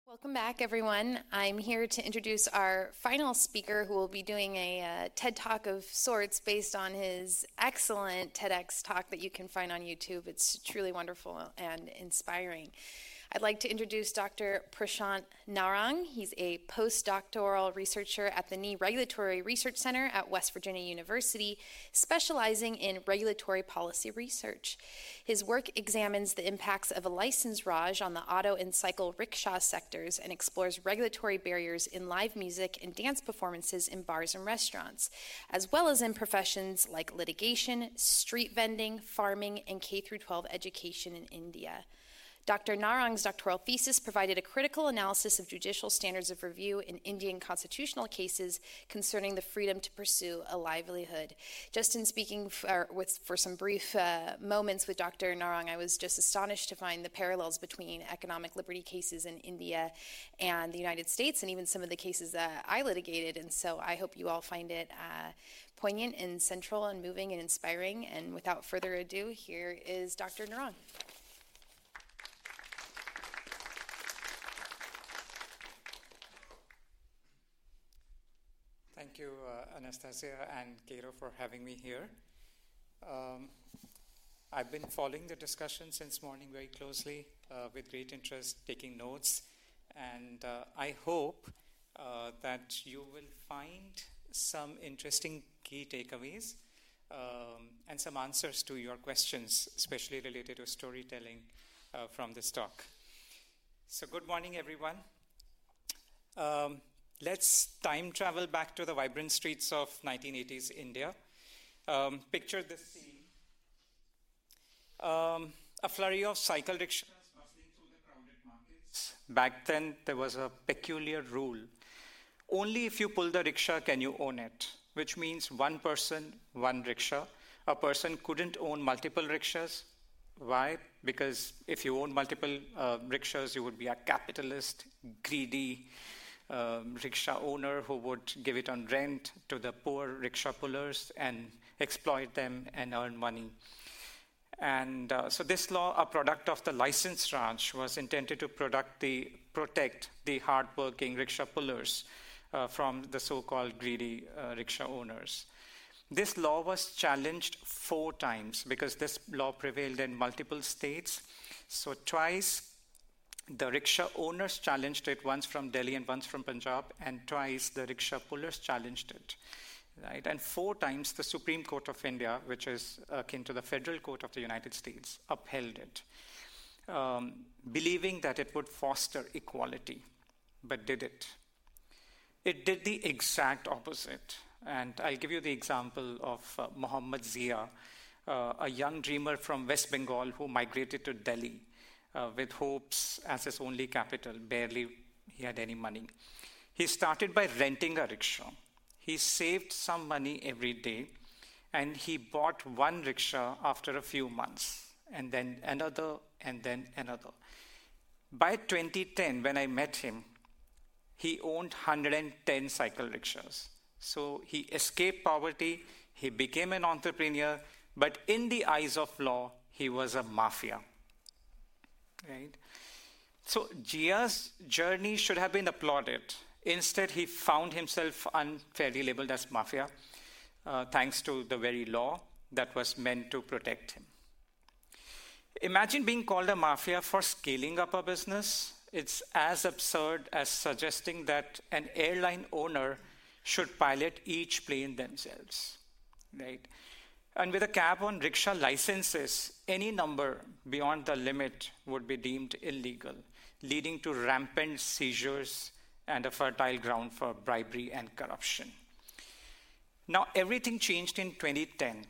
Welcome back, everyone. I'm here to introduce our final speaker who will be doing a TED Talk of sorts based on his excellent TEDx talk that you can find on YouTube. It's truly wonderful and inspiring. I'd like to introduce Dr. Prashant Narang. He's a postdoctoral researcher at the NIE Regulatory Research Center at West Virginia University, specializing in regulatory policy research. His work examines the impacts of a license Raj on the auto and cycle rickshaw sectors and explores regulatory barriers in live music and dance performances in bars and restaurants, as well as in professions like litigation, street vending, farming, and K-12 education in India. Dr. Narang's doctoral thesis provided a critical analysis of judicial standards of review in Indian constitutional cases concerning the freedom to pursue a livelihood. Just in speaking for some brief moments with Dr. Narang, I was just astonished to find the parallels between economic liberty cases in India and the United States, and even some of the cases that I litigated. And so I hope you all find it poignant and central and moving and inspiring. And without further ado, here is Dr. Narang. Thank you, Anastasia and Cairo, for having me here. I've been following the discussion since morning very closely, with great interest, taking notes, and I hope that you will find some interesting key takeaways and some answers to your questions, especially related to storytelling from this talk. So good morning, everyone. Let's time travel back to the vibrant streets of 1980s India. Picture this scene. A flurry of cycle rickshaws bustling through the crowded markets. Back then, there was a peculiar rule. Only if you pull the rickshaw can you own it, which means one person, one rickshaw. A person couldn't own multiple rickshaws. Why? Because if you own multiple rickshaws, you would be a capitalist, greedy, rickshaw owner who would give it on rent to the poor rickshaw pullers and exploit them and earn money. And so this law, a product of the license Raj, was intended to protect the hardworking rickshaw pullers from the so-called greedy rickshaw owners. This law was challenged 4 times because this law prevailed in multiple states. So twice the rickshaw owners challenged it, once from Delhi and once from Punjab, and twice the rickshaw pullers challenged it. Right? And 4 times the Supreme Court of India, which is akin to the Federal Court of the United States, upheld it, believing that it would foster equality. But did it? It did the exact opposite. And I'll give you the example of Muhammad Zia, a young dreamer from West Bengal who migrated to Delhi with hopes as his only capital. Barely he had any money. He started by renting a rickshaw. He saved some money every day, and he bought one rickshaw after a few months, and then another, and then another. By 2010, when I met him, he owned 110 cycle rickshaws. So he escaped poverty, he became an entrepreneur, but in the eyes of law, he was a mafia. Right? So Zia's journey should have been applauded. Instead, he found himself unfairly labeled as mafia, thanks to the very law that was meant to protect him. Imagine being called a mafia for scaling up a business. It's as absurd as suggesting that an airline owner should pilot each plane themselves. Right? And with a cap on rickshaw licenses, any number beyond the limit would be deemed illegal, leading to rampant seizures and a fertile ground for bribery and corruption. Now, everything changed in 2010.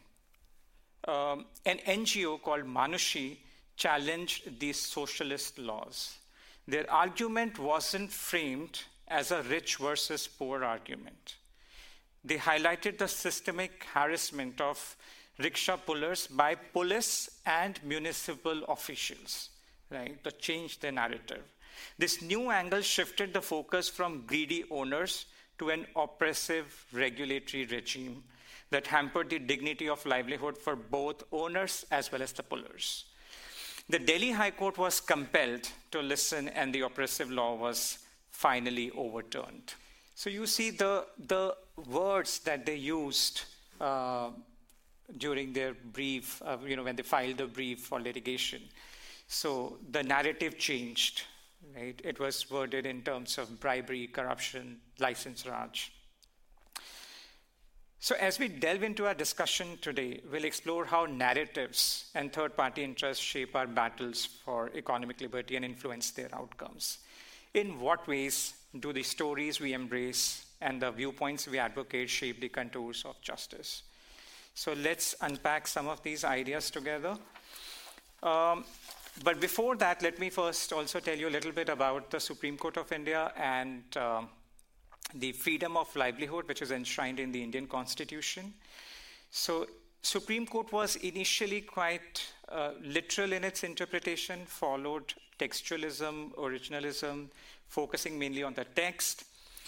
An NGO called Manushi challenged these socialist laws. Their argument wasn't framed as a rich versus poor argument. They highlighted the systemic harassment of rickshaw pullers by police and municipal officials, right, to change the narrative. This new angle shifted the focus from greedy owners to an oppressive regulatory regime that hampered the dignity of livelihood for both owners as well as the pullers. The Delhi High Court was compelled to listen, and the oppressive law was finally overturned. So you see the words that they used during their brief, when they filed the brief for litigation. So the narrative changed, right? It was worded in terms of bribery, corruption, license Raj. So as we delve into our discussion today, we'll explore how narratives and third-party interests shape our battles for economic liberty and influence their outcomes. In what ways do the stories we embrace and the viewpoints we advocate shape the contours of justice? So let's unpack some of these ideas together. But before that, let me first also tell you a little bit about the Supreme Court of India and the freedom of livelihood, which is enshrined in the Indian Constitution. So Supreme Court was initially quite literal in its interpretation, followed textualism, originalism, focusing mainly on the text.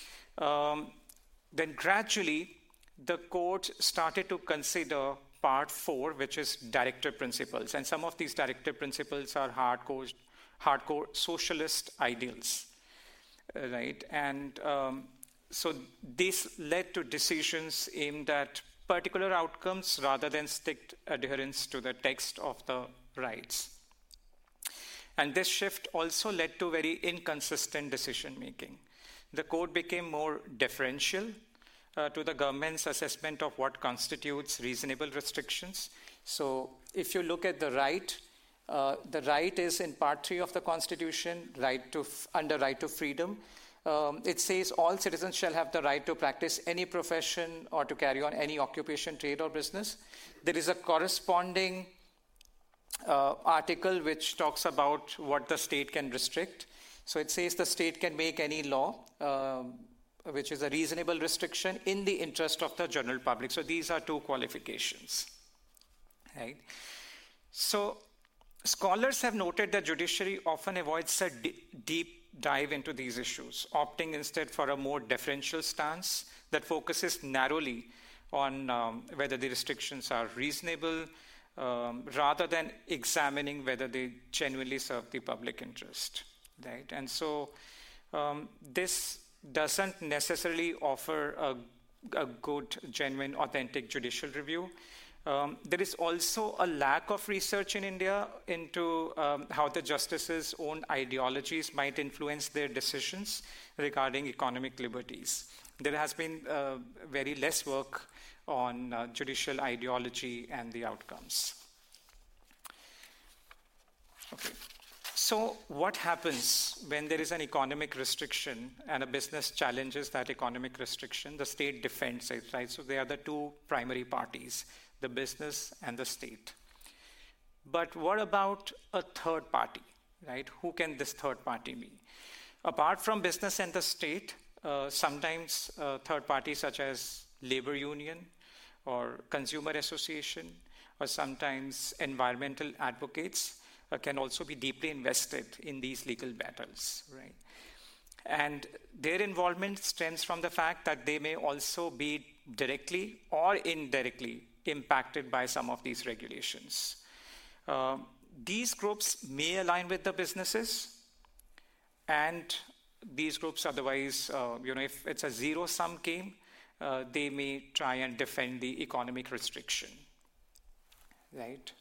Then gradually, the court started to consider Part 4, which is directive principles. And some of these directive principles are hardcore socialist ideals, right? And so this led to decisions aimed at particular outcomes rather than strict adherence to the text of the rights. And this shift also led to very inconsistent decision-making. The court became more deferential to the government's assessment of what constitutes reasonable restrictions. So if you look at the right is in Part 3 of the Constitution, under right to freedom. It says all citizens shall have the right to practice any profession or to carry on any occupation, trade, or business. There is a corresponding article which talks about what the state can restrict. So it says the state can make any law, which is a reasonable restriction in the interest of the general public. So these are two qualifications, right? So scholars have noted that judiciary often avoids a deep dive into these issues, opting instead for a more deferential stance that focuses narrowly on whether the restrictions are reasonable, rather than examining whether they genuinely serve the public interest, right? And so this doesn't necessarily offer a good, genuine, authentic judicial review. There is also a lack of research in India into how the justices' own ideologies might influence their decisions regarding economic liberties. There has been very less work on judicial ideology and the outcomes. Okay. So what happens when there is an economic restriction and a business challenges that economic restriction? The state defends it, right? So they are the two primary parties, the business and the state. But what about a third party, right? Who can this third party be? Apart from business and the state, sometimes third parties such as labor union or consumer association or sometimes environmental advocates can also be deeply invested in these legal battles, right? And their involvement stems from the fact that they may also be directly or indirectly impacted by some of these regulations. These groups may align with the businesses, and these groups otherwise, if it's a zero-sum game, they may try and defend the economic restriction, right?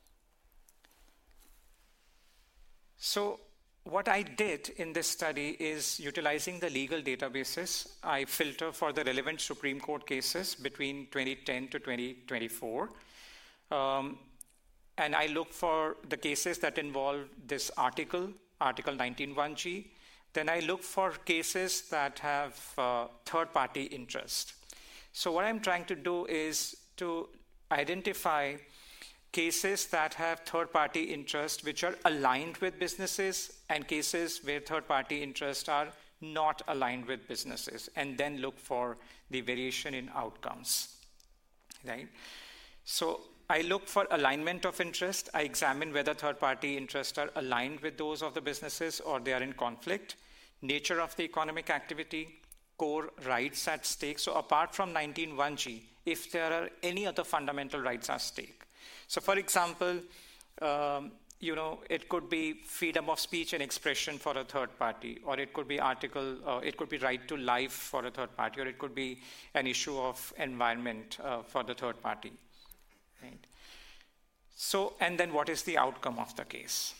So what I did in this study is utilizing the legal databases. I filter for the relevant Supreme Court cases between 2010 to 2024. And I look for the cases that involve this Article 19(1)(g). Then I look for cases that have third-party interest. So what I'm trying to do is to identify cases that have third-party interest which are aligned with businesses and cases where third-party interests are not aligned with businesses, and then look for the variation in outcomes, right? So I look for alignment of interest. I examine whether third-party interests are aligned with those of the businesses or they are in conflict, nature of the economic activity, core rights at stake. So apart from 19(1)(g), if there are any other fundamental rights at stake. So for example, it could be freedom of speech and expression for a third party, or it could be it could be right to life for a third party, or it could be an issue of environment for the third party. Right? So, and then what is the outcome of the case?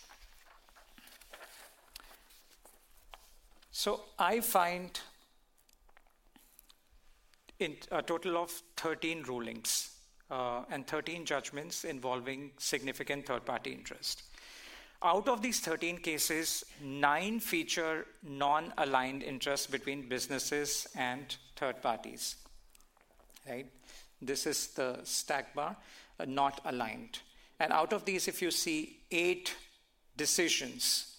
So I find in a total of 13 rulings and 13 judgments involving significant third-party interest. Out of these 13 cases, 9 feature non-aligned interests between businesses and third parties. Right? This is the stack bar, not aligned. And out of these, if you see, 8 decisions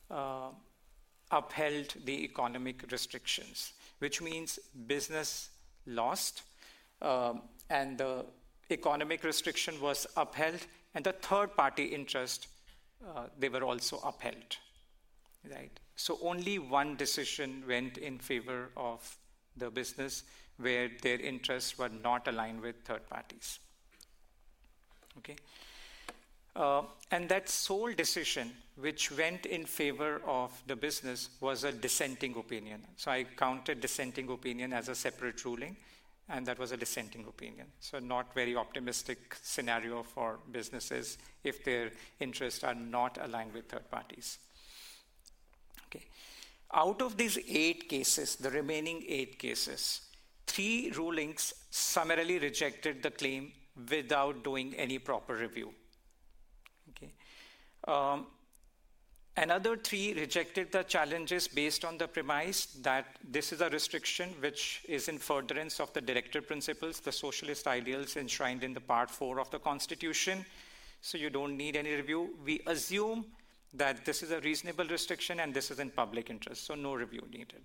upheld the economic restrictions, which means business lost and the economic restriction was upheld, and the third party interest, they were also upheld. Right? So only one decision went in favor of the business where their interests were not aligned with third parties. Okay? And that sole decision which went in favor of the business was a dissenting opinion. So I counted dissenting opinion as a separate ruling, and that was a dissenting opinion. So not very optimistic scenario for businesses if their interests are not aligned with third parties. Okay. Out of these 8 cases, the remaining 8 cases, 3 rulings summarily rejected the claim without doing any proper review. Okay. Another 3 rejected the challenges based on the premise that this is a restriction which is in furtherance of the directive principles, the socialist ideals enshrined in the Part 4 of the Constitution. So you don't need any review. We assume that this is a reasonable restriction and this is in public interest, so no review needed.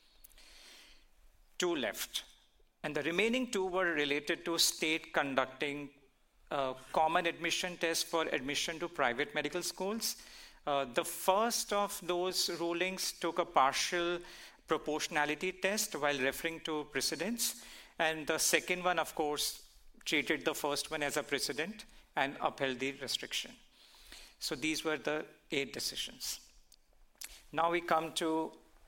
2 left. And the remaining 2 were related to state conducting a common admission test for admission to private medical schools. The first of those rulings took a partial proportionality test while referring to precedents. And the second one, of course, treated the first one as a precedent and upheld the restriction. So these were the 8 decisions. Now we come to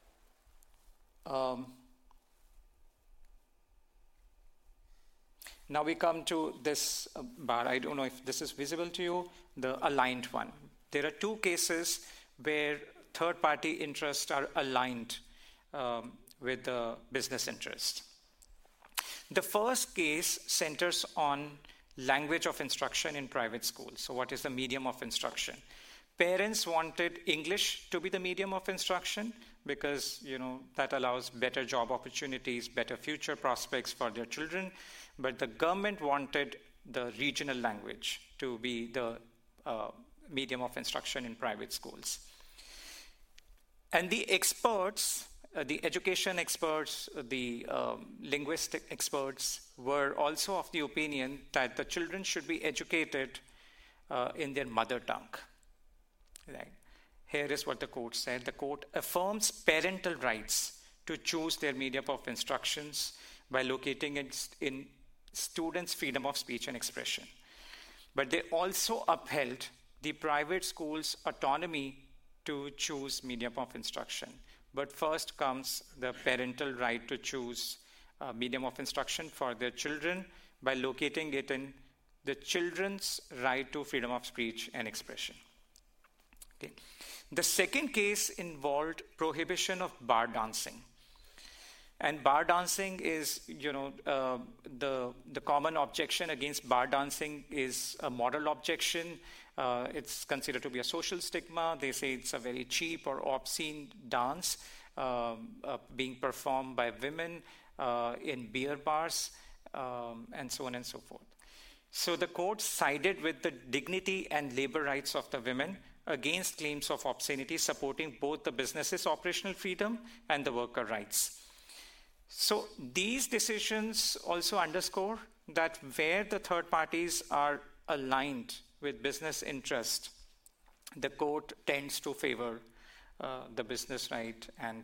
this bar. I don't know if this is visible to you, the aligned one. There are 2 cases where third-party interests are aligned with the business interest. The first case centers on language of instruction in private schools. So what is the medium of instruction? Parents wanted English to be the medium of instruction because, that allows better job opportunities, better future prospects for their children. But the government wanted the regional language to be the medium of instruction in private schools. And the experts, the education experts, the linguistic experts were also of the opinion that the children should be educated in their mother tongue. Right? Here is what the court said. The court affirms parental rights to choose their medium of instructions by locating it in students' freedom of speech and expression. But they also upheld the private schools' autonomy to choose medium of instruction. But first comes the parental right to choose medium of instruction for their children by locating it in the children's right to freedom of speech and expression. Okay. The second case involved prohibition of bar dancing. And bar dancing is, the common objection against bar dancing is a moral objection. It's considered to be a social stigma. They say it's a very cheap or obscene dance being performed by women in beer bars, and so on and so forth. So the court sided with the dignity and labor rights of the women against claims of obscenity, supporting both the business's operational freedom and the worker rights. So these decisions also underscore that where the third parties are aligned with business interest, the court tends to favor the business right, and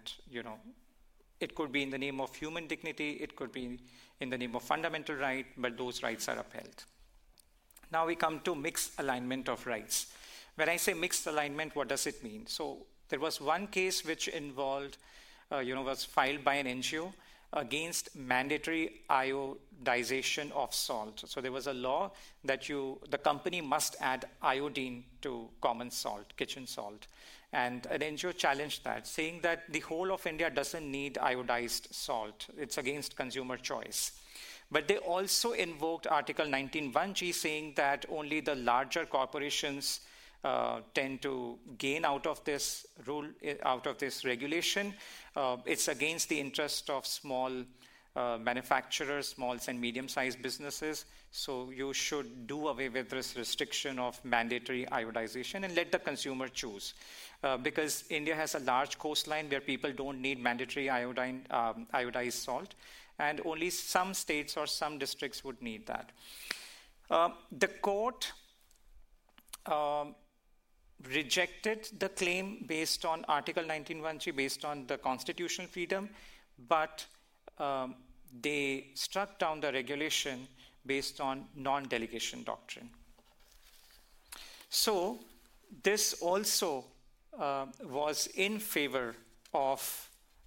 it could be in the name of human dignity, it could be in the name of fundamental right, but those rights are upheld. Now we come to mixed alignment of rights. When I say mixed alignment, what does it mean? So there was one case which involved, was filed by an NGO against mandatory iodization of salt. So there was a law that the company must add iodine to common salt, kitchen salt. And an NGO challenged that, saying that the whole of India doesn't need iodized salt. It's against consumer choice. But they also invoked Article 19(1)(g), saying that only the larger corporations tend to gain out of this rule, out of this regulation. It's against the interest of small manufacturers, small and medium-sized businesses. So you should do away with this restriction of mandatory iodization and let the consumer choose. Because India has a large coastline where people don't need mandatory iodized salt, and only some states or some districts would need that. The court rejected the claim based on Article 19(1)(g), based on the constitutional freedom, but they struck down the regulation based on non-delegation doctrine. So this also was in favor of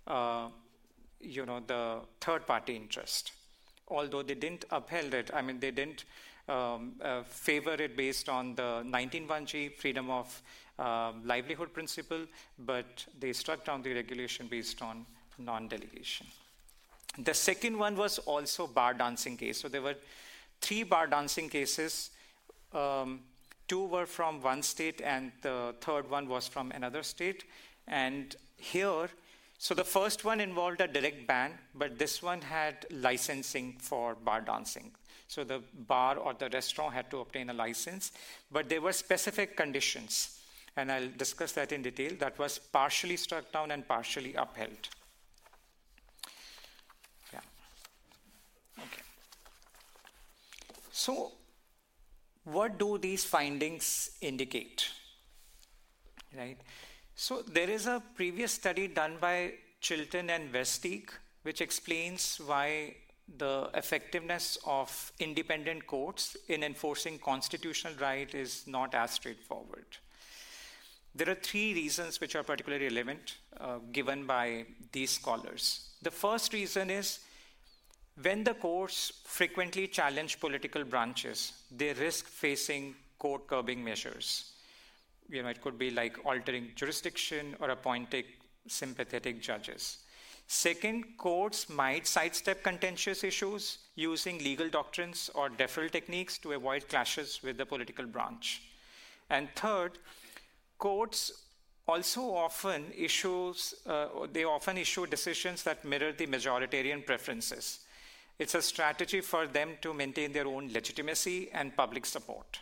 the third-party interest, although they didn't upheld it. I mean, they didn't favor it based on the 19(1)(g) freedom of livelihood principle, but they struck down the regulation based on non-delegation. The second one was also bar dancing case. So there were 3 bar dancing cases. 2 were from one state and the third one was from another state. And here, so the first one involved a direct ban, but this one had licensing for bar dancing. So the bar or the restaurant had to obtain a license, but there were specific conditions. And I'll discuss that in detail. That was partially struck down and partially upheld. Yeah. Okay. So what do these findings indicate? Right. So there is a previous study done by Chilton and Westeek, which explains why the effectiveness of independent courts in enforcing constitutional right is not as straightforward. There are 3 reasons which are particularly relevant given by these scholars. The first reason is when the courts frequently challenge political branches, they risk facing court curbing measures. It could be like altering jurisdiction or appointing sympathetic judges. Second, courts might sidestep contentious issues using legal doctrines or deferral techniques to avoid clashes with the political branch. And third, courts also often issue decisions that mirror the majoritarian preferences. It's a strategy for them to maintain their own legitimacy and public support.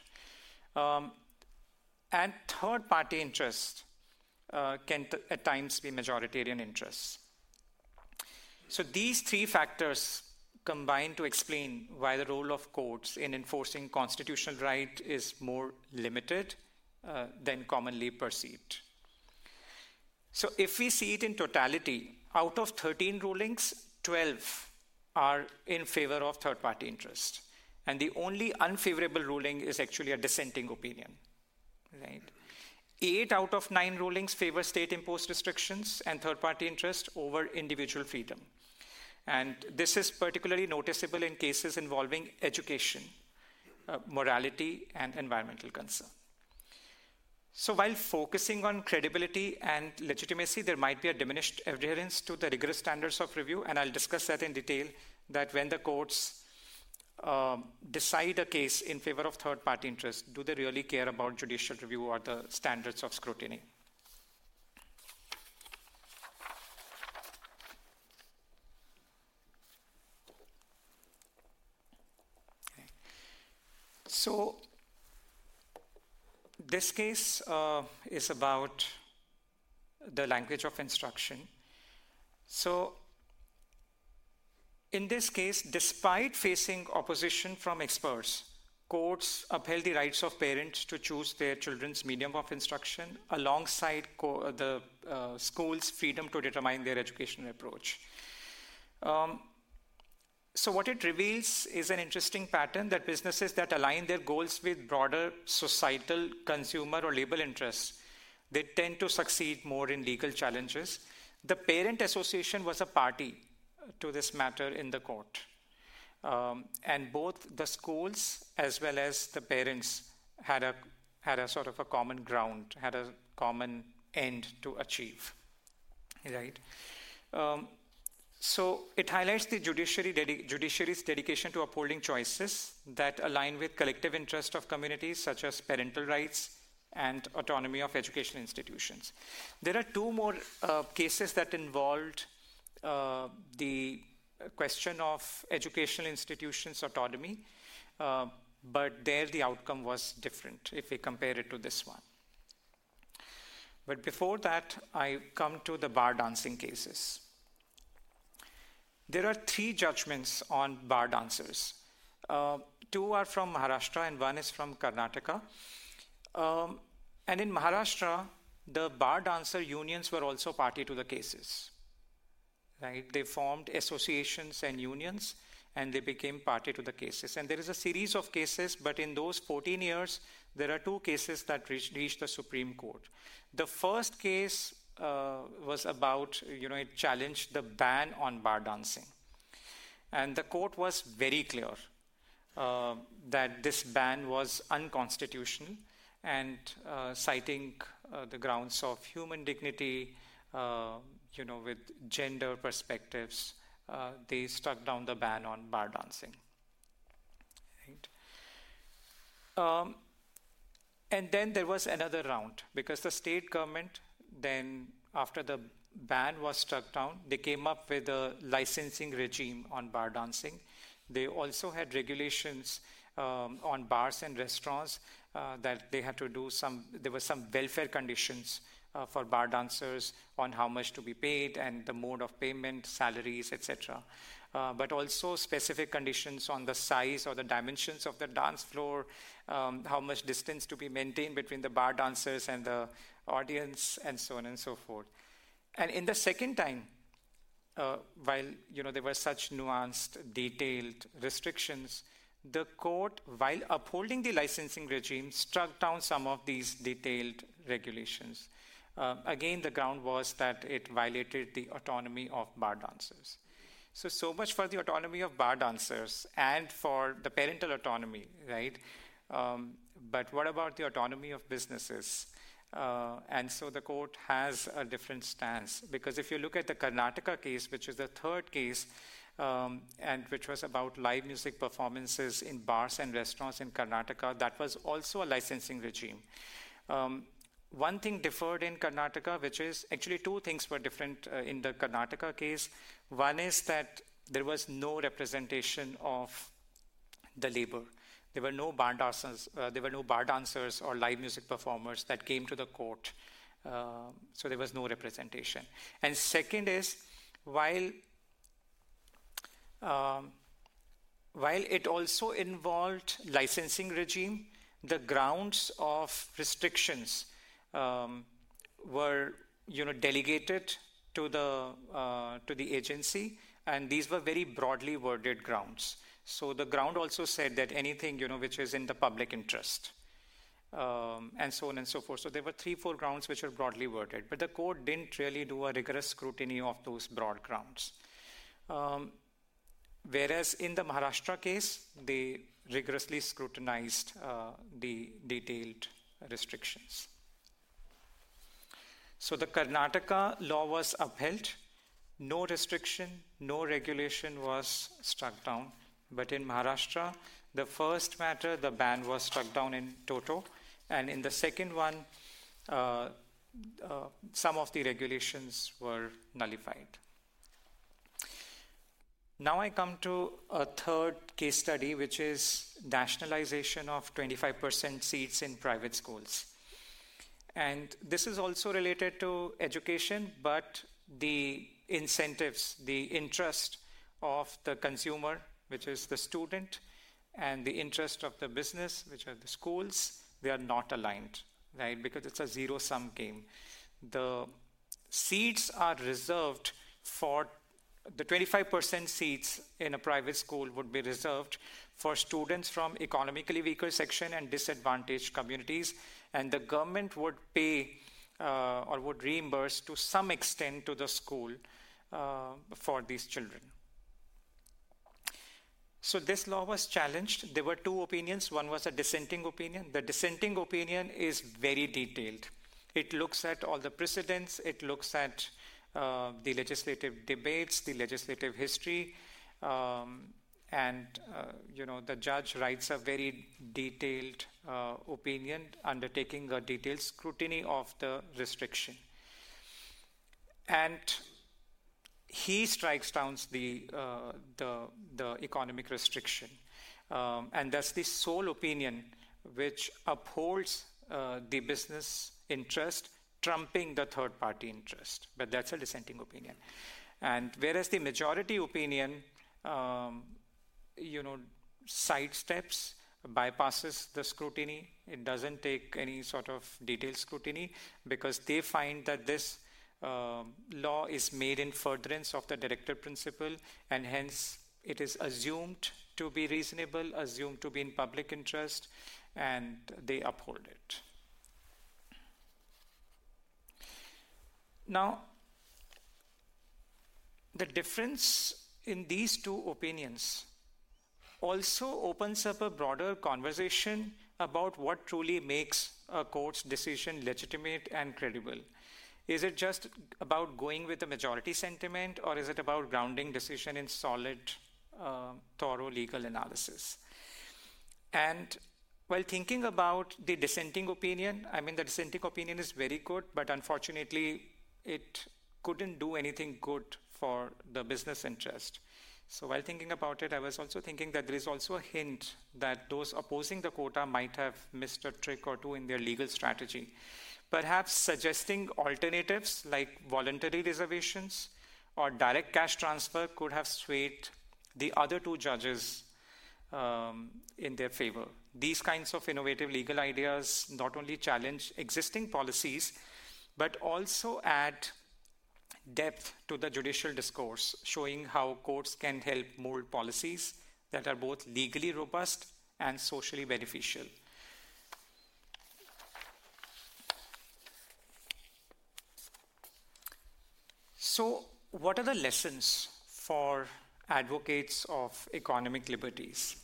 And third-party interests can at times be majoritarian interests. So these 3 factors combine to explain why the role of courts in enforcing constitutional right is more limited than commonly perceived. So if we see it in totality, out of 13 rulings, 12 are in favor of third-party interest. And the only unfavorable ruling is actually a dissenting opinion. Right? 8 out of 9 rulings favor state-imposed restrictions and third-party interest over individual freedom. And this is particularly noticeable in cases involving education, morality, and environmental concern. So while focusing on credibility and legitimacy, there might be a diminished adherence to the rigorous standards of review, and I'll discuss that in detail, that when the courts decide a case in favor of third-party interest, do they really care about judicial review or the standards of scrutiny? Okay. So this case is about the language of instruction. So in this case, despite facing opposition from experts, courts upheld the rights of parents to choose their children's medium of instruction alongside the school's freedom to determine their educational approach. So what it reveals is an interesting pattern that businesses that align their goals with broader societal, consumer, or labor interests, they tend to succeed more in legal challenges. The parent association was a party to this matter in the court. And both the schools as well as the parents had a sort of a common ground, had a common end to achieve, right? So it highlights the judiciary's dedication to upholding choices that align with collective interest of communities, such as parental rights and autonomy of educational institutions. There are two more cases that involved the question of educational institutions' autonomy, but there the outcome was different if we compare it to this one. But before that, I come to the bar dancing cases. There are 3 judgments on bar dancers. 2 are from Maharashtra and 1 is from Karnataka. And in Maharashtra, the bar dancer unions were also party to the cases. Right? They formed associations and unions, and they became party to the cases. And there is a series of cases, but in those 14 years, there are 2 cases that reached the Supreme Court. The first case was about, it challenged the ban on bar dancing. And the court was very clear that this ban was unconstitutional, and citing the grounds of human dignity, with gender perspectives, they struck down the ban on bar dancing. Right? And then there was another round, because the state government, then after the ban was struck down, they came up with a licensing regime on bar dancing. They also had regulations on bars and restaurants that they had to do there were some welfare conditions for bar dancers on how much to be paid and the mode of payment, salaries, etc. But also specific conditions on the size or the dimensions of the dance floor, how much distance to be maintained between the bar dancers and the audience, and so on and so forth. And in the second time, while there were such nuanced, detailed restrictions, the court, while upholding the licensing regime, struck down some of these detailed regulations. Again, the ground was that it violated the autonomy of bar dancers. So much for the autonomy of bar dancers and for the parental autonomy, right? But what about the autonomy of businesses? And so the court has a different stance, because if you look at the Karnataka case, which is the third case, and which was about live music performances in bars and restaurants in Karnataka, that was also a licensing regime. One thing differed in Karnataka, which is actually 2 things were different in the Karnataka case. One is that there was no representation of the labor. There were no bar dancers or live music performers that came to the court. So there was no representation. And second is, while it also involved licensing regime, the grounds of restrictions were delegated to the agency, and these were very broadly worded grounds. So the ground also said that anything which is in the public interest, and so on and so forth. So there were 3-4 grounds which were broadly worded, but the court didn't really do a rigorous scrutiny of those broad grounds. Whereas in the Maharashtra case, they rigorously scrutinized the detailed restrictions. So the Karnataka law was upheld. No restriction, no regulation was struck down. But in Maharashtra, the first matter, the ban was struck down in toto. And in the second one, some of the regulations were nullified. Now I come to a third case study, which is nationalization of 25% seats in private schools. And this is also related to education, but the incentives, the interest of the consumer, which is the student, and the interest of the business, which are the schools, they are not aligned, right? Because it's a zero-sum game. The seats are reserved for the 25% seats in a private school would be reserved for students from economically weaker section and disadvantaged communities, and the government would pay or would reimburse to some extent to the school for these children. So this law was challenged. There were two opinions. One was a dissenting opinion. The dissenting opinion is very detailed. It looks at all the precedents. It looks at the legislative debates, the legislative history, and the judge writes a very detailed opinion, undertaking a detailed scrutiny of the restriction. And he strikes down the economic restriction, and that's the sole opinion which upholds the business interest, trumping the third-party interest. But that's a dissenting opinion. And whereas the majority opinion, sidesteps, bypasses the scrutiny, it doesn't take any sort of detailed scrutiny, because they find that this law is made in furtherance of the directive principle, and hence it is assumed to be reasonable, assumed to be in public interest, and they uphold it. Now, the difference in these two opinions also opens up a broader conversation about what truly makes a court's decision legitimate and credible. Is it just about going with the majority sentiment, or is it about grounding decision in solid, thorough legal analysis? And while thinking about the dissenting opinion, the dissenting opinion is very good, but unfortunately, it couldn't do anything good for the business interest. So while thinking about it, I was also thinking that there is also a hint that those opposing the quota might have missed a trick or two in their legal strategy. Perhaps suggesting alternatives like voluntary reservations or direct cash transfer could have swayed the other two judges in their favor. These kinds of innovative legal ideas not only challenge existing policies, but also add depth to the judicial discourse, showing how courts can help mold policies that are both legally robust and socially beneficial. So, what are the lessons for advocates of economic liberties?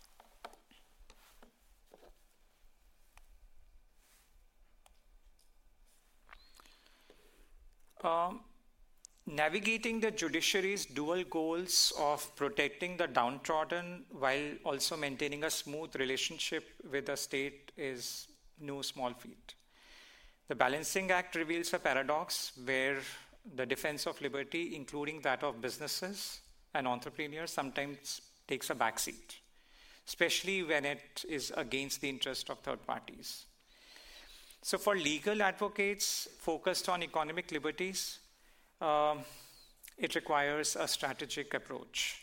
Navigating the judiciary's dual goals of protecting the downtrodden while also maintaining a smooth relationship with the state is no small feat. The Balancing Act reveals a paradox where the defense of liberty, including that of businesses and entrepreneurs, sometimes takes a backseat, especially when it is against the interest of third parties. So for legal advocates focused on economic liberties, it requires a strategic approach.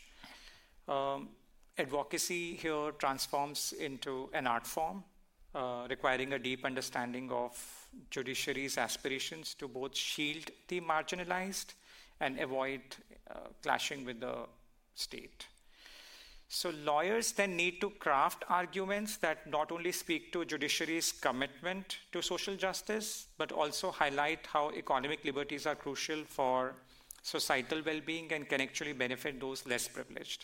Advocacy here transforms into an art form, requiring a deep understanding of judiciary's aspirations to both shield the marginalized and avoid clashing with the state. So lawyers then need to craft arguments that not only speak to judiciary's commitment to social justice, but also highlight how economic liberties are crucial for societal well-being and can actually benefit those less privileged.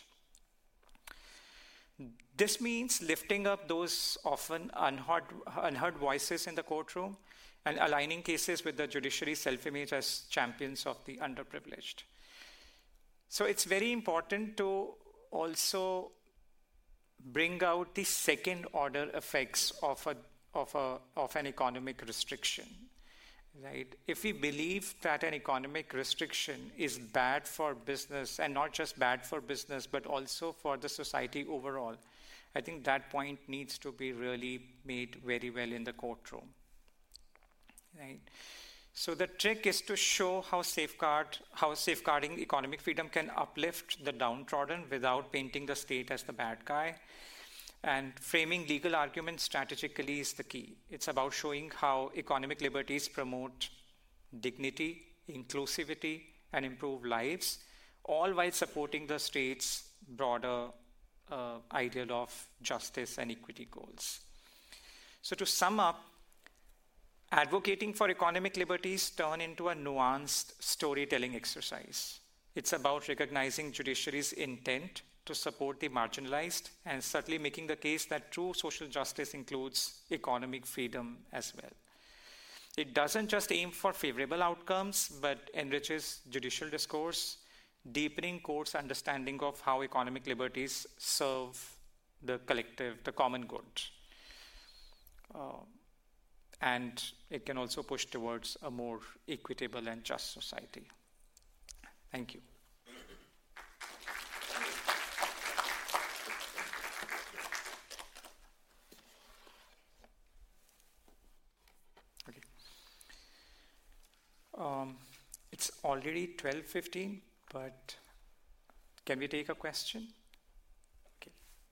This means lifting up those often unheard voices in the courtroom and aligning cases with the judiciary's self-image as champions of the underprivileged. So it's very important to also bring out the second-order effects of an economic restriction, right? If we believe that an economic restriction is bad for business, and not just bad for business, but also for the society overall, I think that point needs to be really made very well in the courtroom, right? So the trick is to show how safeguarding economic freedom can uplift the downtrodden without painting the state as the bad guy. And framing legal arguments strategically is the key. It's about showing how economic liberties promote dignity, inclusivity, and improve lives, all while supporting the state's broader ideal of justice and equity goals. So to sum up, advocating for economic liberties turn into a nuanced storytelling exercise. It's about recognizing judiciary's intent to support the marginalized and subtly making the case that true social justice includes economic freedom as well. It doesn't just aim for favorable outcomes, but enriches judicial discourse, deepening courts' understanding of how economic liberties serve the collective, the common good. And it can also push towards a more equitable and just society. Thank you. It's already 12:15, but can we take a question? Okay.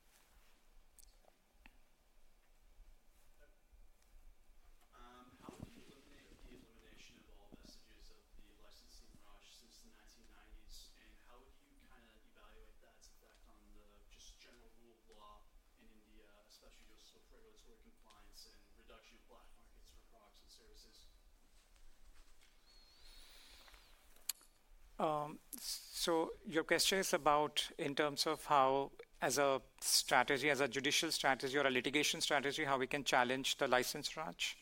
How would you eliminate the elimination of all vestiges of the licensing rush since the 1990s, and how would you kind of evaluate that's effect on the just general rule of law in India, especially just with regulatory compliance and reduction of black markets for products and services? So your question is about in terms of how, as a strategy, as a judicial strategy or a litigation strategy, how we can challenge the license raj?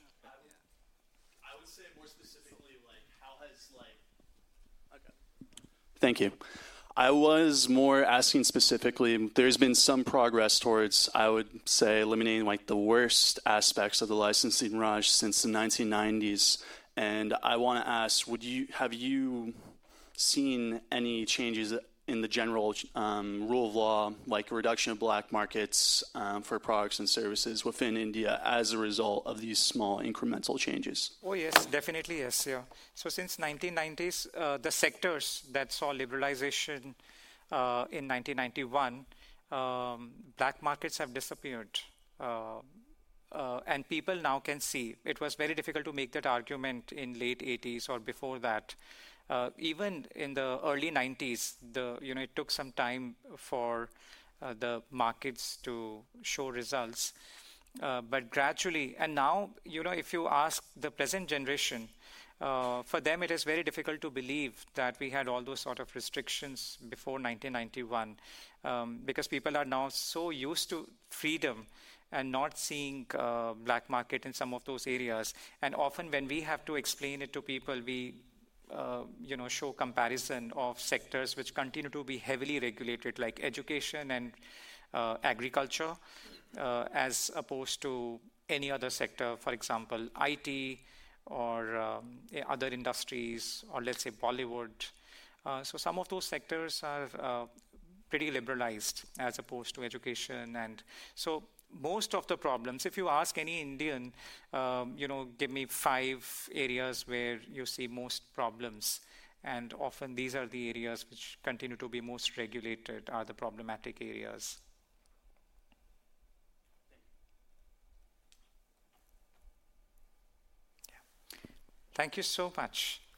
I would say more specifically, like, how has, like... Okay. Thank you. I was more asking specifically, there's been some progress towards, I would say, eliminating like the worst aspects of the licensing rush since the 1990s. And I want to ask, have you seen any changes in the general rule of law, like a reduction of black markets for products and services within India as a result of these small incremental changes? Oh yes, definitely yes. Yeah. So since 1990s, the sectors that saw liberalization in 1991, black markets have disappeared. And people now can see. It was very difficult to make that argument in late 80s or before that. Even in the early 90s, it took some time for the markets to show results. But gradually, and now, if you ask the present generation, for them it is very difficult to believe that we had all those sort of restrictions before 1991, because people are now so used to freedom and not seeing black market in some of those areas. And often when we have to explain it to people, we show comparison of sectors which continue to be heavily regulated, like education and agriculture, as opposed to any other sector, for example, IT or other industries, or let's say Bollywood. So some of those sectors are pretty liberalized as opposed to education. And so most of the problems, if you ask any Indian, give me 5 areas where you see most problems. And often these are the areas which continue to be most regulated, are the problematic areas. Yeah. Thank you so much.